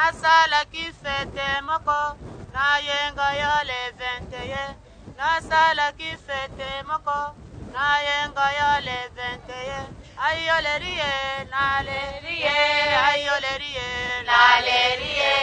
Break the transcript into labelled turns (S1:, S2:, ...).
S1: Nasala qui fête moko, na yenga yo le 21. Nasala qui fête moko, na yenga yo le 21. Ayo le rie, na le rie, ayo le rie, na le rie.